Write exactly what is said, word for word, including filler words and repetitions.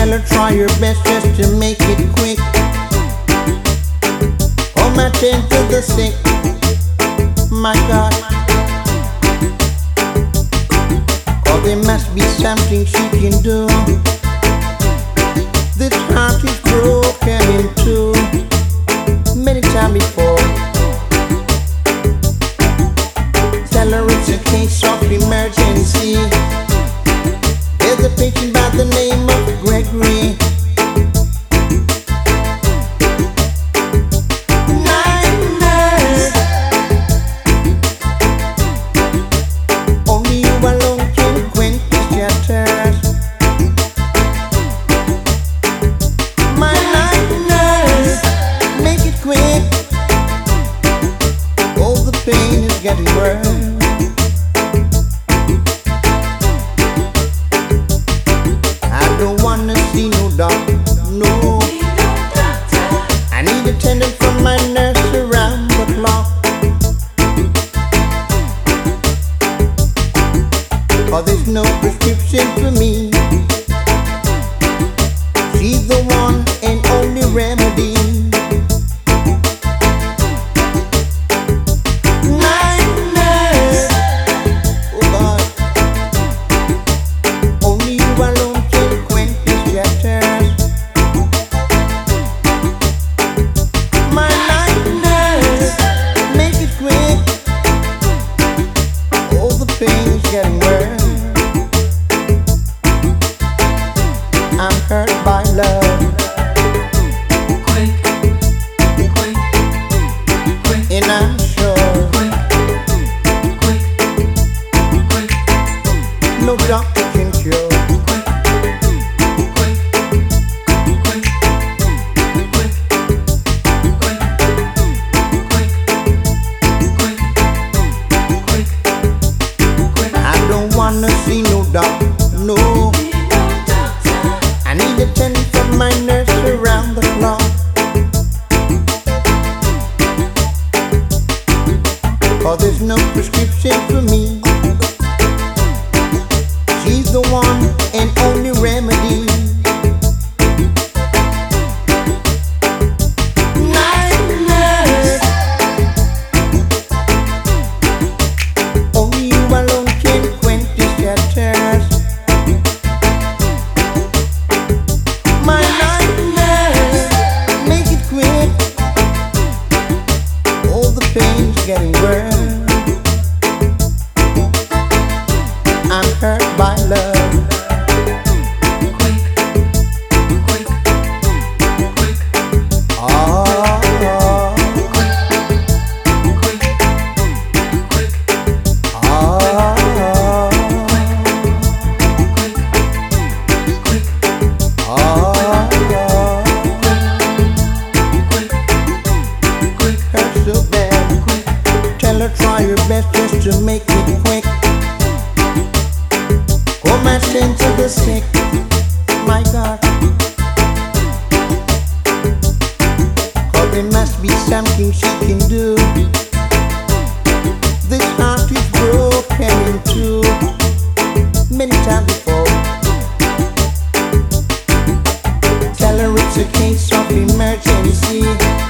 Tell her try your best just to make it quick. Oh, my ten to the sick, my God. Oh, there must be something she can do. This heart is broken in two many times before. Tell her it's a case of emergency. There's a patient by the name of Gregory. Night nurse, only you alone can quench your thirst. My night nurse, make it quick. Oh, the pain is getting worse. See no doctor, no. I need attendance from my nurse around the clock. For there's no prescription for me. She's the one and only remedy. Night nurse, oh God, only you alone. My night nurse, make it quick. Oh, the pain is getting worse. I'm hurt by love. Quick, quick, quick, and I'm sure quick, quick, quick, no doctor can cure. Wanna see no doctor, no. I need attendance from my nurse around the clock. For there's no prescription for me. She's the one and only remedy. Night nurse, only you alone can quench your thirst. My night nurse, make it quick. Oh, the pain's getting worse. I'm hurt by love. quick, quick, quick, Oh, quick, quick, quick, oh, quick, oh. Hurt so bad. Tell her try your best just to make it quick. Go my sin to the sick, my God. Cause there must be something she can do. This heart is broken in two many times before. Tell her it's a case of emergency.